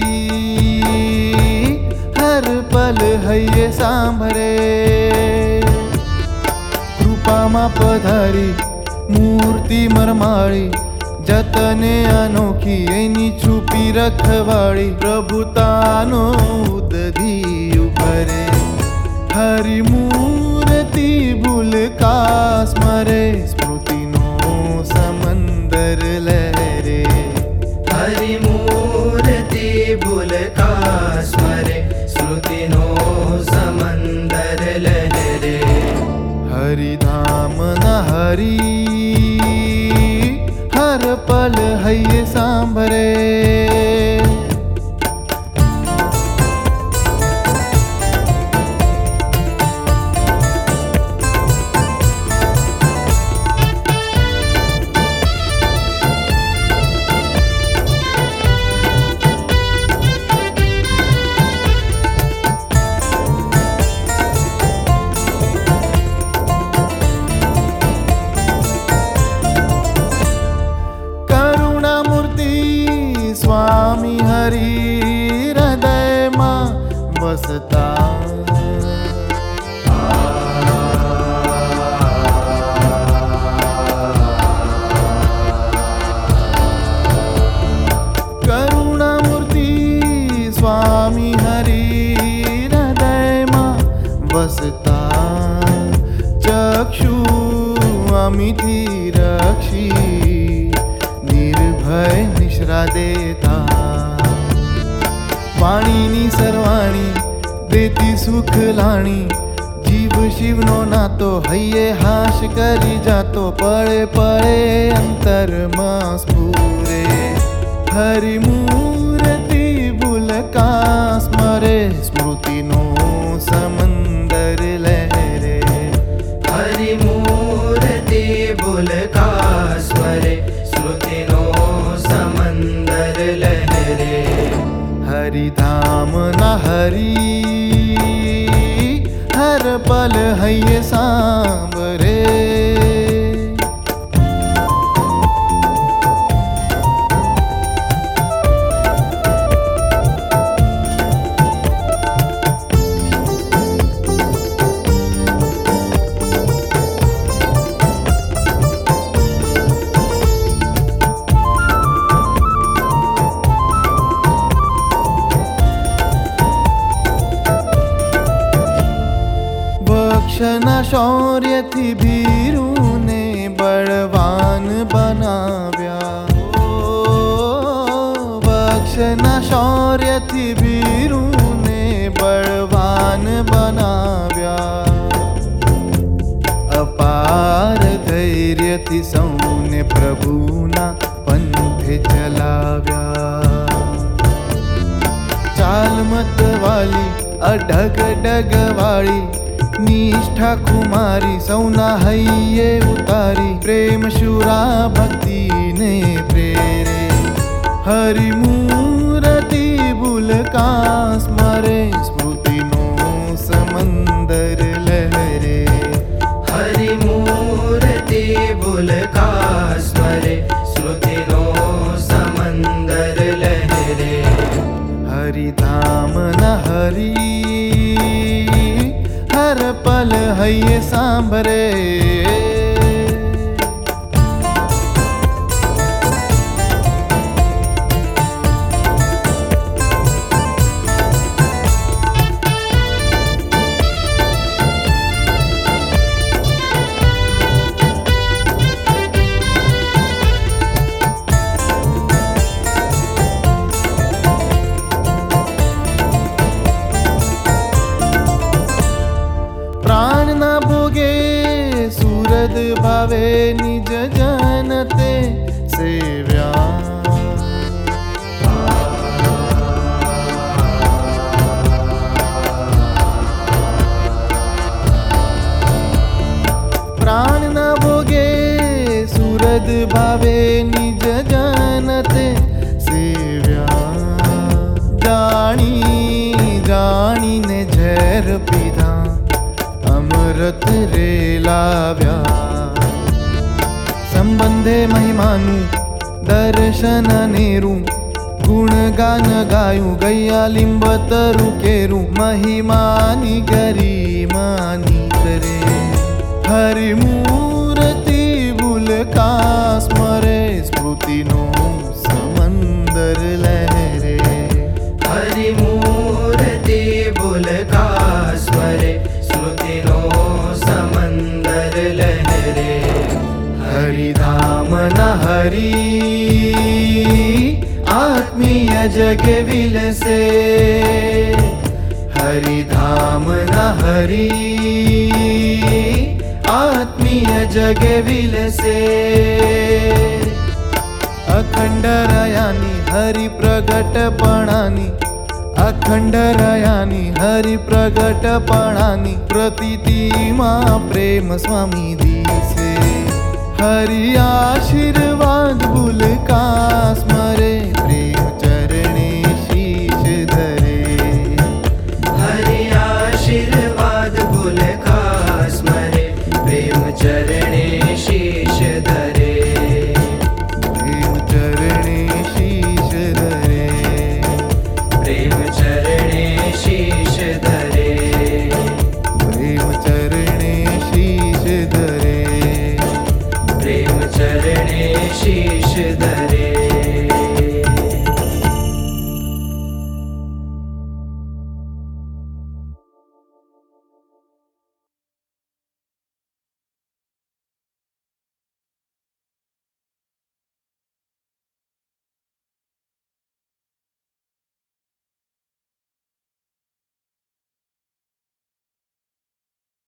हर पल हये सांभरे। कृपामा पधारी मूर्ति मरमाड़ी, जतने अनोखी एनी छुपी रखवाड़ी। प्रभुतानो उदधी उभरे, हरि मूर्ति भूल का स्मरे। स्मृतिनो समंदर लहरे, हरि मूर्ति भूल का स्मरे। श्रुतिनो समंदर लहरे, हरि धाम न हरि हर पल हये सांभरे। स्वामी हरि हृदय मां बसता। करुणा मूर्ति स्वामी हरि हृदय मां बसता। चक्षु अमिथि रक्षी, निर्भय निश्रा देता। वाणीनी सर्वाणी देती सुख लाणी। जीव शिवनो नातो हये हाश करी जातो। पळे पळे अंतर मां स्फुरे, हरि मूर्ति भूल का स्मरे। स्मृतिनो समंदर लहरे, हरि मूर्ति भूल का स्मरे। श्रुतिनो समंदर लहरे, हरि धाम न हरि हर पल हये सांभरे। क्षणा शौर्य थी भीरू ने बलवान बनाव्या। बक्षना शौर्य थी भीरू ने बलवान बनाव्या। अपार धैर्य थी सौने प्रभुना पंथे चलाव्या। चाल मत वाली अढग डगवाड़ी, निष्ठा कुमारी सौना हये उतारी। प्रेम शुरा भक्ति ने प्रेरे, हरि मूर्ति भूल का स्मरे। स्मृतिनो समंदर लहरे, हरि मूर्ति भूल का स्मरे। श्रुतिनो समंदर लहरे, हरि धाम न हरि हर पल हये सांभरे। प्राण न भोगे सूरद भावे, निज जनते सेव्या। प्राण न भोगे सूरद भावे, निज जनते सेव्या। जानी जानी ने झेर पीधा, अमृत रे लाव्या। संबंधे महिमानु दर्शन नेरू, गुणगान गायूं गैया लिंब तरु केरू महिमानी गरिमानी करे हरि मूर्ति भूलका स्मरे स्मृतिनो समंदर लहरे हरि मूर्ति भूलका स्मरे स्मृतिनो समंदर लहरे हरिधाम न हरि आत्मीय जग विलसे हरिधाम न हरि आत्मीय जग विलसे अखंड रयानी हरि प्रगटपणानी अखंड रयानी हरि प्रगटपणानी प्रतीतिमा प्रेम स्वामी दिसे हरि आशीर्वाद भूलका स्मरे प्रेम